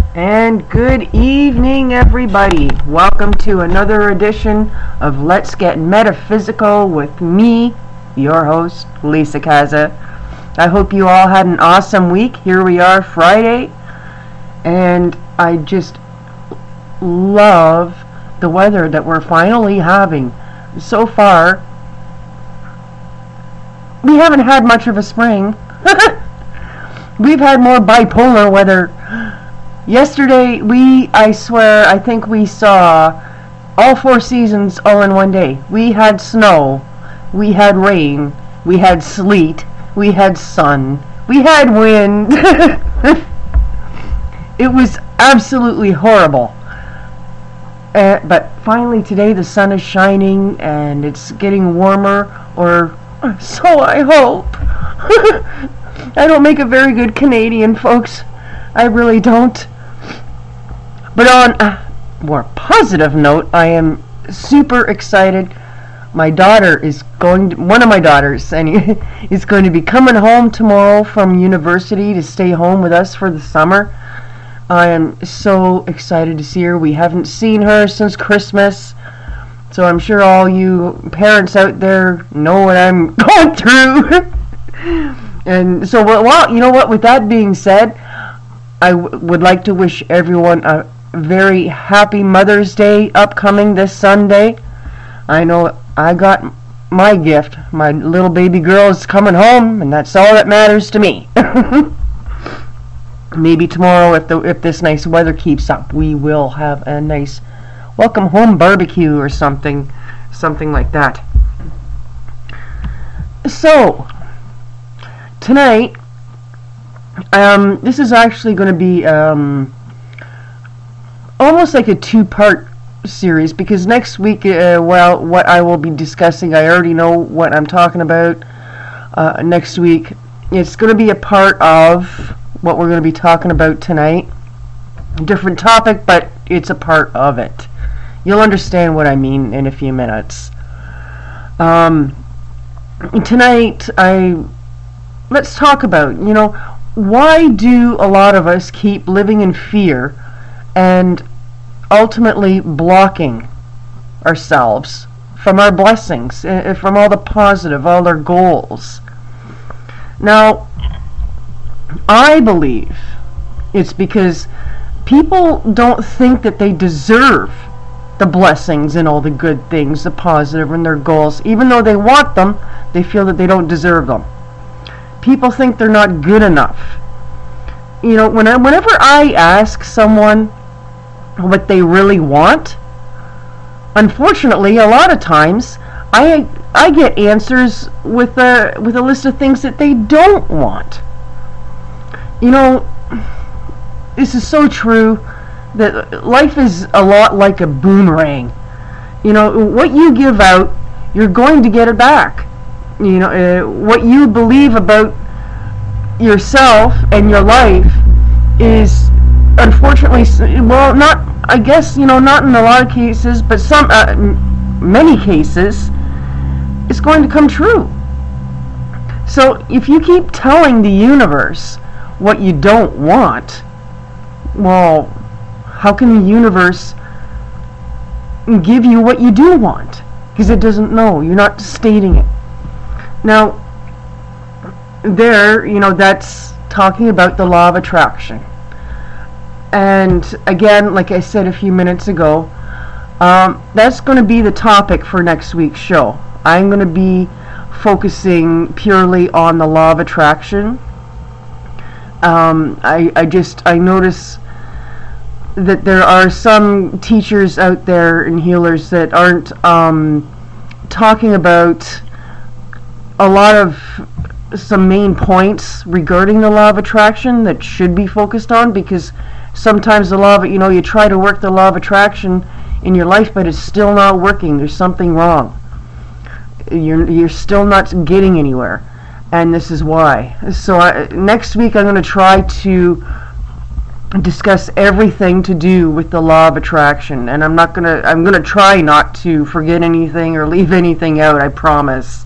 And good evening, everybody. Welcome to another edition of Let's Get Metaphysical with me, your host, Lisa Kaza. I hope you all had an awesome week. Here we are, Friday, and I just love the weather that we're finally having. So far, we haven't had much of a spring. We've had more bipolar weather. Yesterday, I think we saw all 4 seasons all in one day. We had snow, we had rain, we had sleet, we had sun, we had wind. It was absolutely horrible. But finally today the sun is shining and it's getting warmer, or so I hope. I don't make a very good Canadian, folks. I really don't. But on a more positive note, I am super excited. My daughter is one of my daughters, and is going to be coming home tomorrow from university to stay home with us for the summer. I am so excited to see her. We haven't seen her since Christmas, so I'm sure all you parents out there know what I'm going through. And so, well, you know what? With that being said, I would like to wish everyone a very happy Mother's Day upcoming this Sunday. I know I got my gift. My little baby girl is coming home, and that's all that matters to me. Maybe tomorrow, if this nice weather keeps up, we will have a nice welcome home barbecue or something like that. So tonight, this is actually going to be almost like a 2-part series, because next week, what I will be discussing, I already know what I'm talking about next week. It's going to be a part of what we're going to be talking about tonight. Different topic, but it's a part of it. You'll understand what I mean in a few minutes. Tonight, let's talk about, why do a lot of us keep living in fear and ultimately blocking ourselves from our blessings, from all the positive, all our goals? Now, I believe it's because people don't think that they deserve the blessings and all the good things, the positive and their goals. Even though they want them, they feel that they don't deserve them. People think they're not good enough. Whenever I ask someone what they really want, unfortunately, a lot of times I get answers with a list of things that they don't want. This is so true, that life is a lot like a boomerang. What you give out, you're going to get it back. What you believe about yourself and your life is, unfortunately, well, not, I guess, not in a lot of cases, but many cases, it's going to come true. So if you keep telling the universe what you don't want, well, how can the universe give you what you do want? Because it doesn't know. You're not stating it. Now, that's talking about the law of attraction. And again, like I said a few minutes ago, that's going to be the topic for next week's show. I'm going to be focusing purely on the law of attraction. I notice that there are some teachers out there and healers that aren't talking about a lot of some main points regarding the law of attraction that should be focused on, because sometimes the law of you try to work the law of attraction in your life, but it's still not working. There's something wrong. You're still not getting anywhere, and this is why. So next week I'm going to try to discuss everything to do with the law of attraction, and I'm going to try not to forget anything or leave anything out, I promise.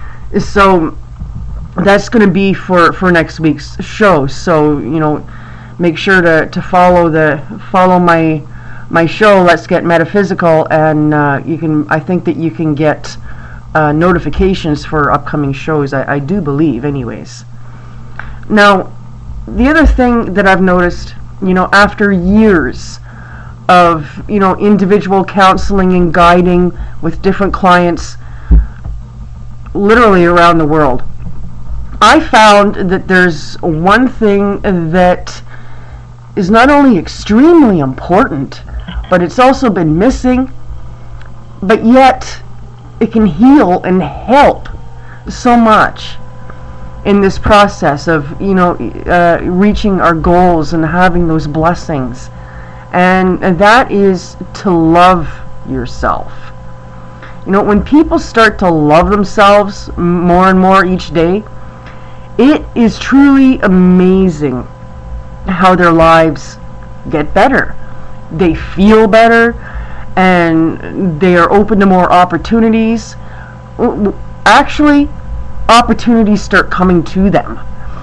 So that's going to be for next week's show. So make sure to follow my show, Let's Get Metaphysical, and I think that you can get notifications for upcoming shows. I do believe, anyways. Now, the other thing that I've noticed, after years of, individual counseling and guiding with different clients literally around the world, I found that there's one thing that is not only extremely important, but it's also been missing, but yet it can heal and help so much in this process of, reaching our goals and having those blessings. And that is to love yourself. When people start to love themselves more and more each day, it is truly amazing how their lives get better. They feel better, and they are open to more opportunities. Actually, opportunities start coming to them.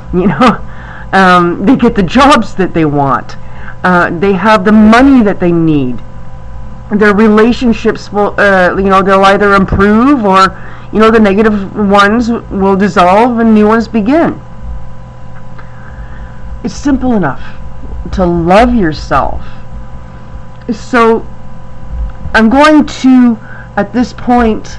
They get the jobs that they want. They have the money that they need. Their relationships will, they'll either improve, or, the negative ones will dissolve and new ones begin. It's simple enough to love yourself. So I'm going to, at this point,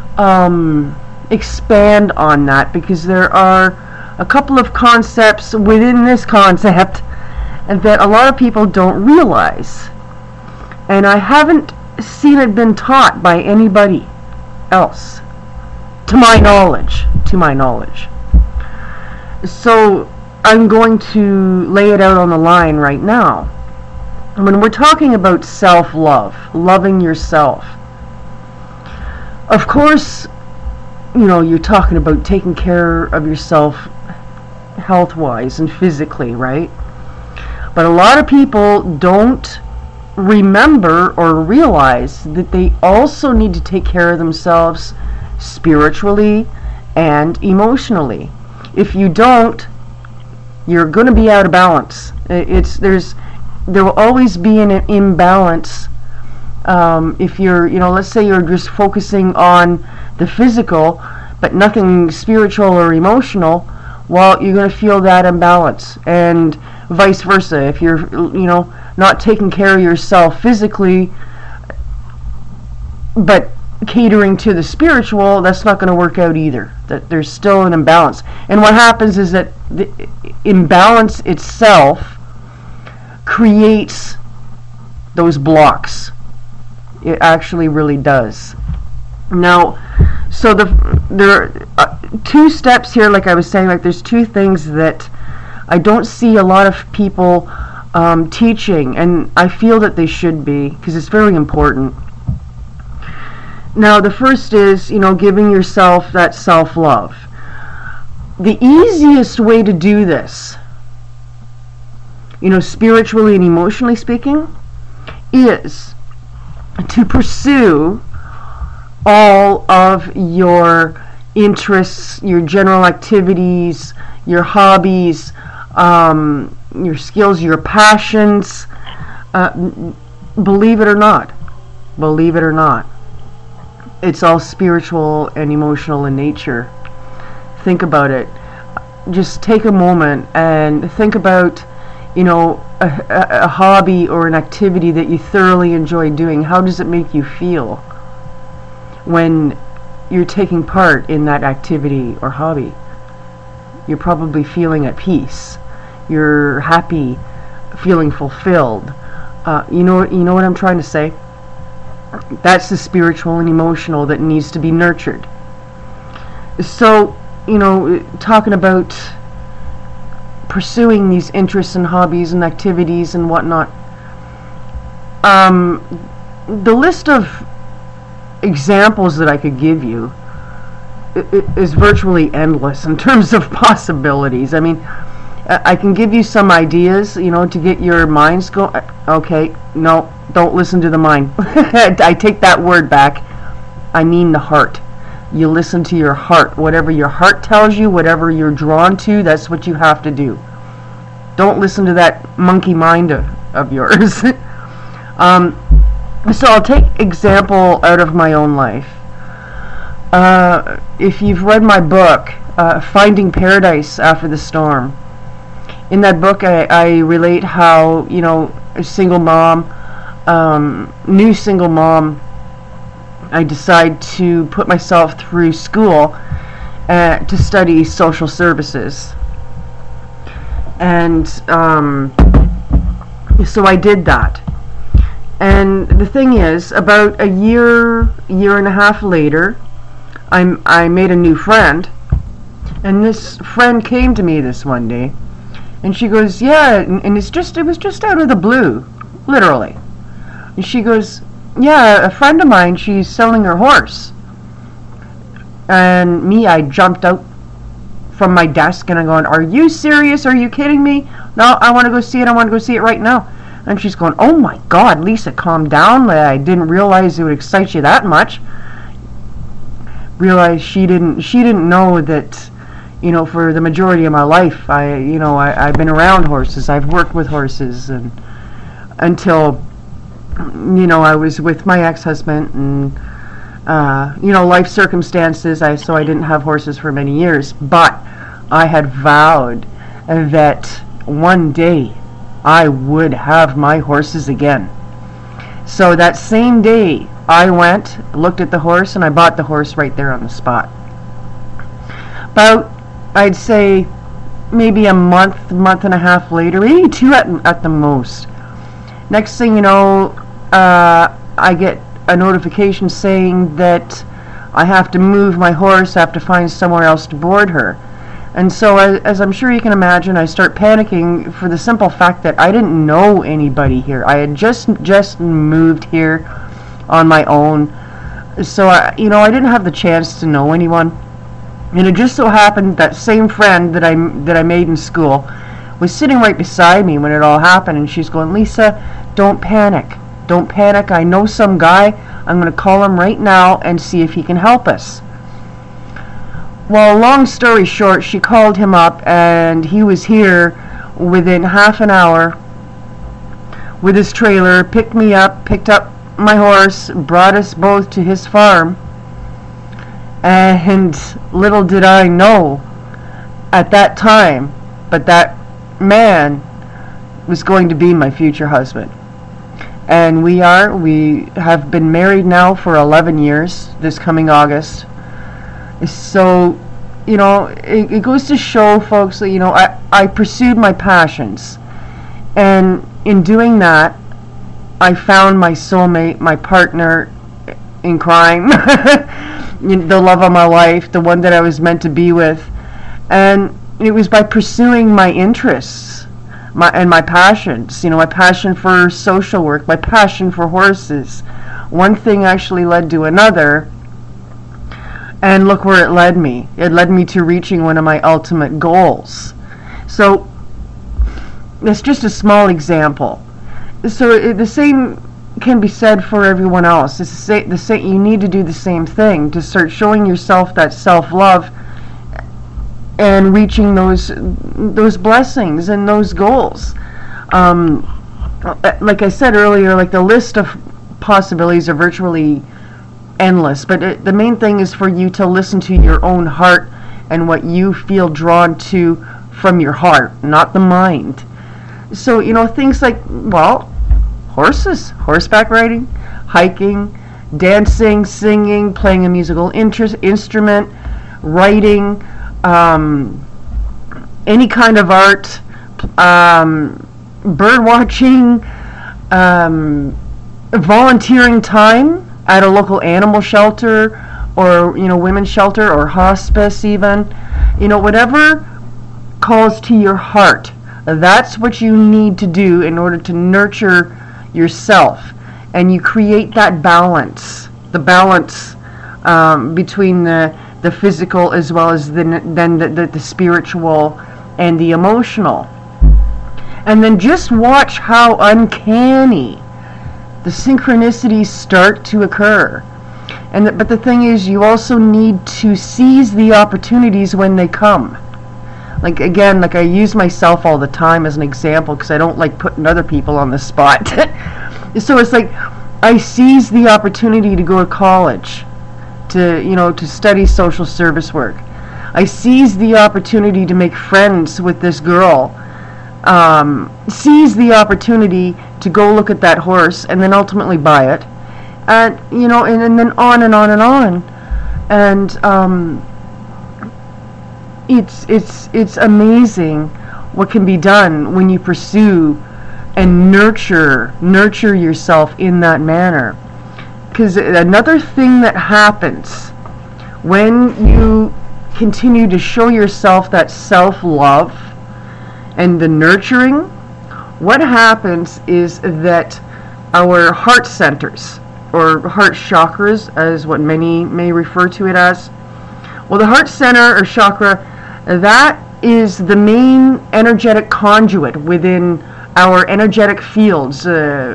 expand on that, because there are a couple of concepts within this concept that a lot of people don't realize. And I haven't seen it been taught by anybody else, to my knowledge. So I'm going to lay it out on the line right now. When we're talking about self-love, loving yourself, of course, you're talking about taking care of yourself health-wise and physically, right? But a lot of people don't remember or realize that they also need to take care of themselves spiritually and emotionally. If you don't, you're going to be out of balance. There will always be an imbalance. If you're, let's say you're just focusing on the physical, but nothing spiritual or emotional, well, you're going to feel that imbalance. And vice versa. If you're, not taking care of yourself physically, but catering to the spiritual, that's not going to work out either. That there's still an imbalance. And what happens is that the imbalance itself creates those blocks. It actually really does. Now, so there are two steps here, like I was saying, like there's two things that I don't see a lot of people teaching, and I feel that they should be, because it's very important. Now, the first is, giving yourself that self-love. The easiest way to do this, spiritually and emotionally speaking, is to pursue all of your interests, your general activities, your hobbies, your skills, your passions. Believe it or not, it's all spiritual and emotional in nature. Think about it. Just take a moment and think about, a hobby or an activity that you thoroughly enjoy doing. How does it make you feel when you're taking part in that activity or hobby? You're probably feeling at peace. You're happy, feeling fulfilled. You know what I'm trying to say? That's the spiritual and emotional that needs to be nurtured. So, talking about pursuing these interests and hobbies and activities and whatnot, the list of examples that I could give you is virtually endless in terms of possibilities. I mean, I can give you some ideas, to get your minds going. Okay, no, don't listen to the mind. I take that word back. I mean the heart. You listen to your heart. Whatever your heart tells you, whatever you're drawn to, that's what you have to do. Don't listen to that monkey mind of yours. So I'll take example out of my own life. If you've read my book, Finding Paradise After the Storm, in that book I relate how, a single mom, new single mom, I decide to put myself through school to study social services. And so I did that. And the thing is, about a year and a half later, I made a new friend. And this friend came to me this one day, and she goes, yeah, and it was just out of the blue, literally. And she goes, yeah, a friend of mine, she's selling her horse. And I jumped out from my desk, and I'm going, are you serious? Are you kidding me? No, I want to go see it. I want to go see it right now. And she's going, oh my God, Lisa, calm down. I didn't realize it would excite you that much. Realized she didn't know that, for the majority of my life, I've been around horses. I've worked with horses, and until, I was with my ex-husband, and life circumstances, so I didn't have horses for many years, but I had vowed that one day I would have my horses again. So that same day, I went, looked at the horse, and I bought the horse right there on the spot. About, I'd say, maybe a month and a half later, maybe 2 at the most. Next thing you know, I get a notification saying that I have to move my horse, I have to find somewhere else to board her. And so, as I'm sure you can imagine, I start panicking for the simple fact that I didn't know anybody here. I had just moved here on my own, so I didn't have the chance to know anyone. And it just so happened that same friend that I made in school was sitting right beside me when it all happened, and she's going, Lisa, don't panic. Don't panic. I know some guy. I'm going to call him right now and see if he can help us. Well, long story short, she called him up, and he was here within half an hour with his trailer, picked me up, picked up my horse, brought us both to his farm. And little did I know at that time, but that man was going to be my future husband. And we have been married now for 11 years, this coming August. So, it goes to show, folks, that, I pursued my passions. And in doing that, I found my soulmate, my partner in crime, the love of my life, the one that I was meant to be with. And it was by pursuing my interests and my passions, my passion for social work, my passion for horses. One thing actually led to another, and look where it led me. It led me to reaching one of my ultimate goals. So that's just a small example. So the same can be said for everyone else. It's the same. You need to do the same thing to start showing yourself that self-love and reaching those blessings and those goals. Like I said earlier, like the list of possibilities are virtually endless, but the main thing is for you to listen to your own heart and what you feel drawn to from your heart, not the mind. So, things like, horses, horseback riding, hiking, dancing, singing, playing a musical instrument, writing, any kind of art, bird watching, volunteering time at a local animal shelter, or women's shelter, or hospice even, whatever calls to your heart. That's what you need to do in order to nurture yourself, and you create that balance, the balance between the physical as well as the spiritual and the emotional. And then just watch how uncanny the synchronicities start to occur. But the thing is, you also need to seize the opportunities when they come. Like, again, like I use myself all the time as an example because I don't like putting other people on the spot. So it's like I seized the opportunity to go to college, to study social service work. I seized the opportunity to make friends with this girl. Seized the opportunity to go look at that horse and then ultimately buy it. And, and then on and on and on. And it's amazing what can be done when you pursue and nurture yourself in that manner. Because another thing that happens when you continue to show yourself that self-love and the nurturing, what happens is that our heart centers, or heart chakras, as what many may refer to it as, well, the heart center or chakra, that is the main energetic conduit within our energetic fields.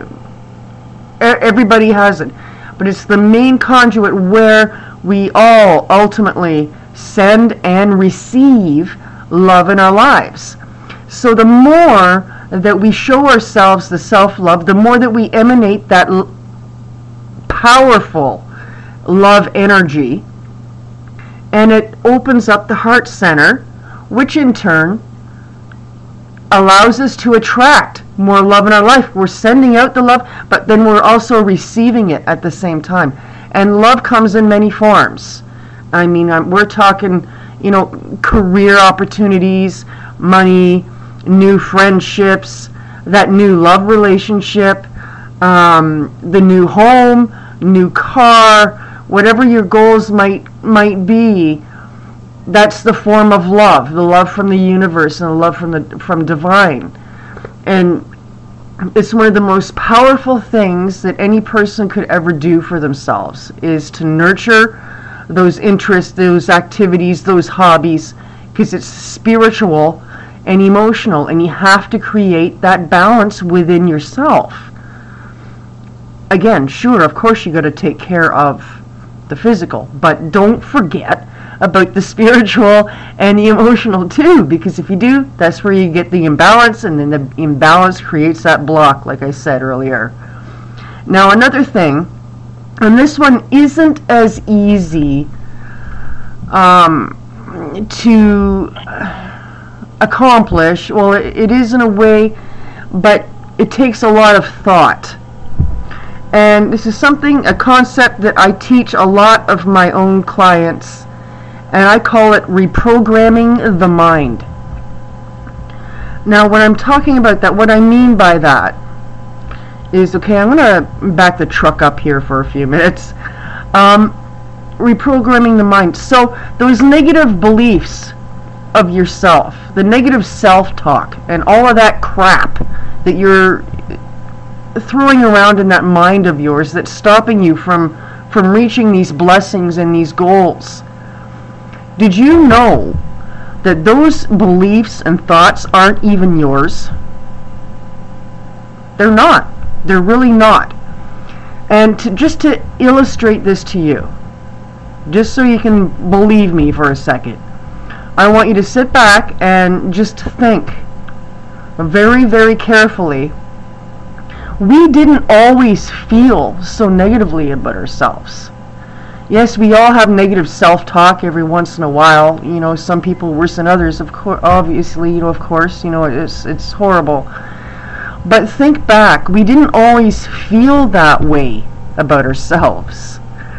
Everybody has it, but it's the main conduit where we all ultimately send and receive love in our lives. So the more that we show ourselves the self-love, the more that we emanate that powerful love energy, and it opens up the heart center, which in turn allows us to attract more love in our life. We're sending out the love, but then we're also receiving it at the same time. And love comes in many forms. I mean, we're talking, career opportunities, money, new friendships, that new love relationship, the new home, new car, whatever your goals might be. That's the form of love, the love from the universe and the love from divine. And it's one of the most powerful things that any person could ever do for themselves, is to nurture those interests, those activities, those hobbies, because it's spiritual and emotional, and you have to create that balance within yourself. Again, sure, of course you got to take care of the physical, but don't forget about the spiritual and the emotional too, because if you do, that's where you get the imbalance, and then the imbalance creates that block, like I said earlier. Now, another thing, and this one isn't as easy to accomplish. Well, it is in a way, but it takes a lot of thought. And this is a concept that I teach a lot of my own clients, and I call it reprogramming the mind. Now, when I'm talking about that, what I mean by that is, okay, I'm going to back the truck up here for a few minutes. Reprogramming the mind. So those negative beliefs of yourself, the negative self-talk, and all of that crap that you're throwing around in that mind of yours that's stopping you from reaching these blessings and these goals. Did you know that those beliefs and thoughts aren't even yours? They're not. They're really not. And just to illustrate this to you, just so you can believe me for a second, I want you to sit back and just think very, very carefully. We didn't always feel so negatively about ourselves. Yes, we all have negative self-talk every once in a while. Some people worse than others, of course. Obviously, of course, it's horrible. But think back. We didn't always feel that way about ourselves.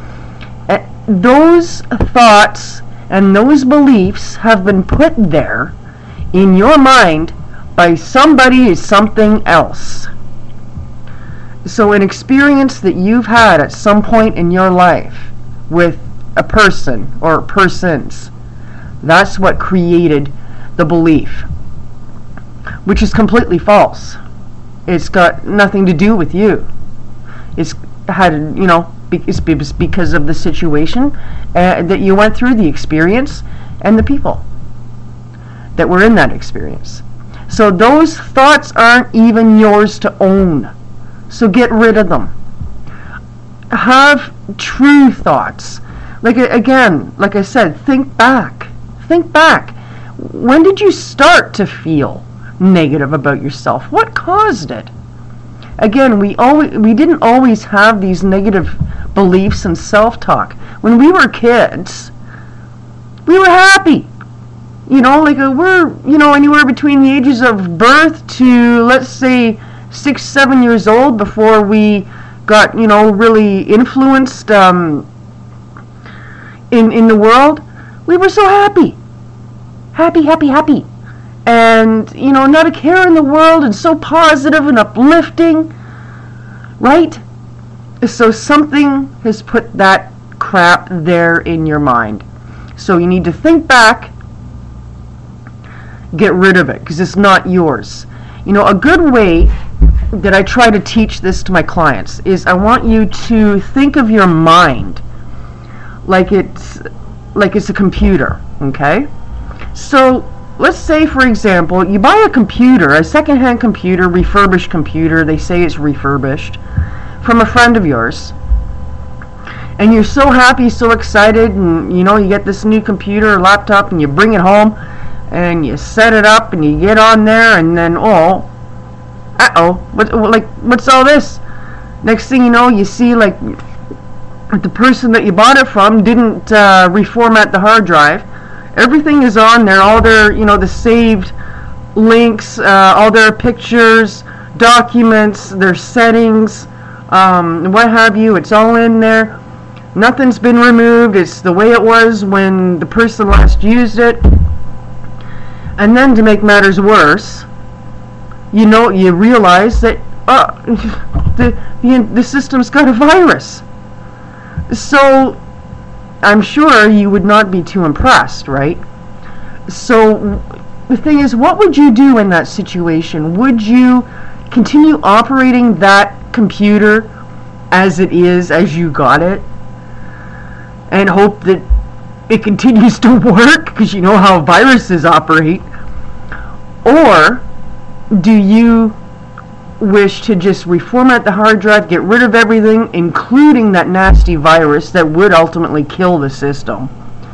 Those thoughts and those beliefs have been put there in your mind by somebody or something else. So an experience that you've had at some point in your life with a person or persons, that's what created the belief, which is completely false. It's got nothing to do with you. It's because of the situation that you went through, the experience, and the people that were in that experience. So those thoughts aren't even yours to own. So get rid of them. Have true thoughts. Like I said, think back. Think back. When did you start to feel negative about yourself? What caused it? Again, we didn't always have these negative beliefs and self-talk. When we were kids, we were happy. We're, anywhere between the ages of birth to, let's say, 6, 7 years old before we got, really influenced in the world. We were so happy. Happy. And, not a care in the world, and so positive and uplifting. Right? So something has put that crap there in your mind. So you need to think back, get rid of it, because it's not yours. A good way that I try to teach this to my clients is I want you to think of your mind like it's a computer, okay? So let's say, for example, you buy a computer, a secondhand computer, refurbished computer, they say it's refurbished, from a friend of yours. And you're so happy, so excited, and you get this new computer or laptop and you bring it home and you set it up and you get on there, and then what's all this? Next thing you know, you see the person that you bought it from didn't reformat the hard drive. Everything is on there, all their, the saved links, all their pictures, documents, their settings, what have you, it's all in there. Nothing's been removed. It's the way it was when the person last used it. And then, to make matters worse, you realize that the system's got a virus. So I'm sure you would not be too impressed, right? So the thing is, what would you do in that situation? Would you continue operating that computer as it is, as you got it, and hope that it continues to work, because you know how viruses operate? Or do you wish to just reformat the hard drive, get rid of everything, including that nasty virus that would ultimately kill the system,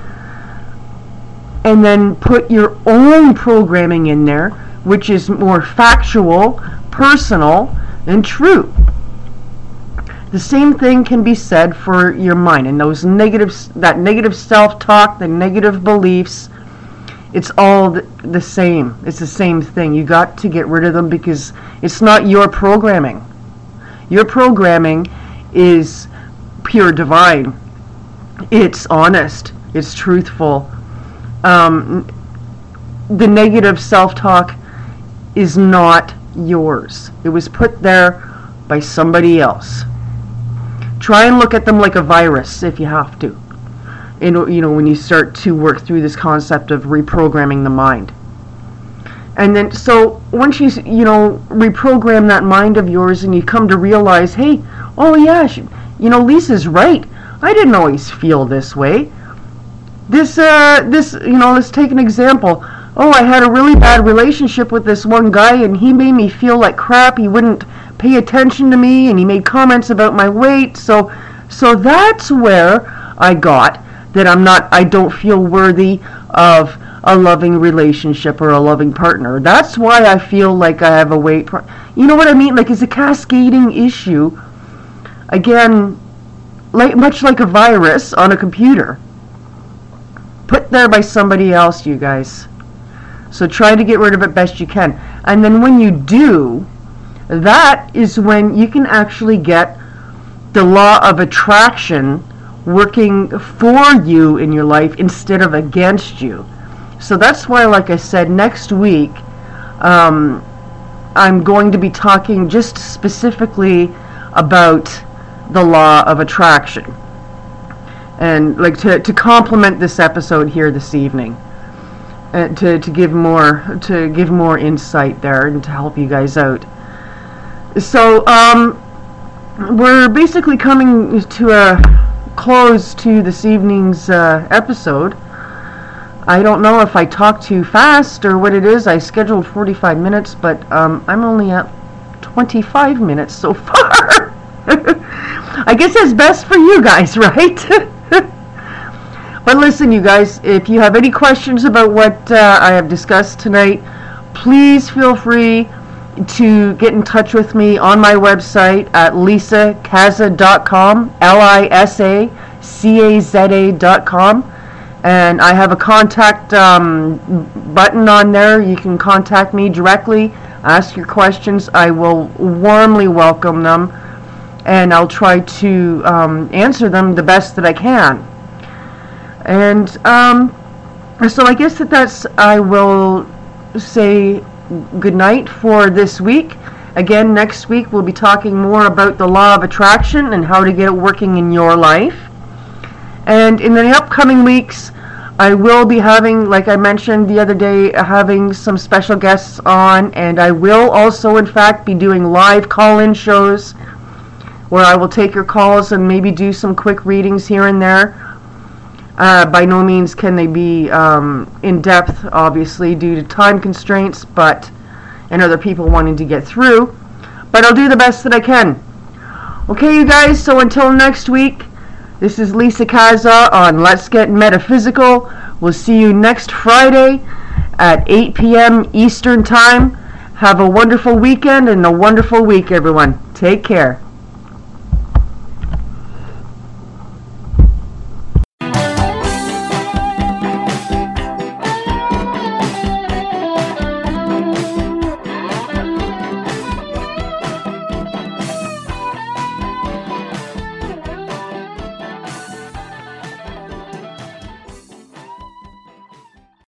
and then put your own programming in there, which is more factual, personal, and true? The same thing can be said for your mind, and that negative self-talk, the negative beliefs. It's all the same. It's the same thing. You got to get rid of them, because it's not your programming. Your programming is pure divine. It's honest. It's truthful. The negative self-talk is not yours. It was put there by somebody else. Try and look at them like a virus if you have to. When you start to work through this concept of reprogramming the mind. And then, so once you reprogram that mind of yours, and you come to realize, hey, oh yeah, Lisa's right. I didn't always feel this way. Let's take an example. Oh, I had a really bad relationship with this one guy, and he made me feel like crap. He wouldn't pay attention to me, and he made comments about my weight. So that's where I got that I don't feel worthy of a loving relationship or a loving partner. That's why I feel like I have a weight you know what I mean? It's a cascading issue. Again, much like a virus on a computer, put there by somebody else, you guys. So try to get rid of it best you can. And then when you do, that is when you can actually get the law of attraction working for you in your life instead of against you. So that's why, like I said, next week I'm going to be talking just specifically about the law of attraction, and to complement this episode here this evening, to give more insight there and to help you guys out. So we're basically coming to a close to this evening's episode. I don't know if I talk too fast or what it is. I scheduled 45 minutes, but I'm only at 25 minutes so far. I guess that's best for you guys, right? But listen, you guys, if you have any questions about what I have discussed tonight, please feel free to get in touch with me on my website at lisacaza.com, lisacaza.com. And I have a contact button on there. You can contact me directly, ask your questions. I will warmly welcome them, and I'll try to answer them the best that I can. And so I guess I will say good night for this week. Again, next week we'll be talking more about the law of attraction and how to get it working in your life. And in the upcoming weeks, I will be having, like I mentioned the other day, having some special guests on, and I will also, in fact, be doing live call-in shows where I will take your calls and maybe do some quick readings here and there. By no means can they be in depth, obviously, due to time constraints, and other people wanting to get through. But I'll do the best that I can. Okay, you guys, so until next week, this is Lisa Caza on Let's Get Metaphysical. We'll see you next Friday at 8 p.m. Eastern Time. Have a wonderful weekend and a wonderful week, everyone. Take care.